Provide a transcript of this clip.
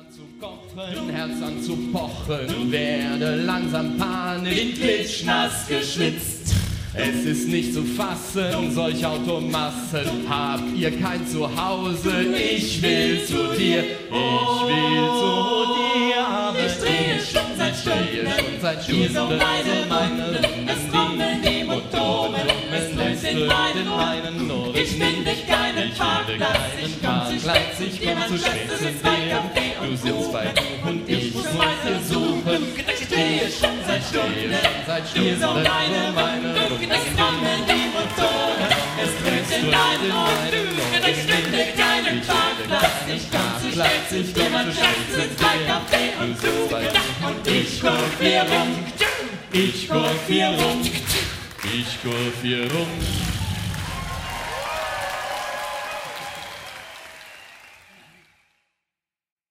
an zu kochen, Herz an zu pochen, werde langsam panisch, klitschnass geschwitzt. Es ist nicht zu fassen, solch Automassen, habt ihr kein Zuhause, ich will zu dir, aber ich drehe schon seit Stunden, so meine Runden, es kommen die Motoren, es dröhnt in meinen Ohren, ich finde keinen Parkplatz, ich komm zu spät zu dir, du sitzt bei dir und ich muss dir suchen, ich drehe schon seit Stunden, so meine Runden, es kommen die Motoren, es dröhnt in deinen Ohren, ich finde keinen Parkplatz, ich komm zu spät zu dir, man schafft mit zwei Kaffee und und ich kurv hier rum, ich kurv hier rum.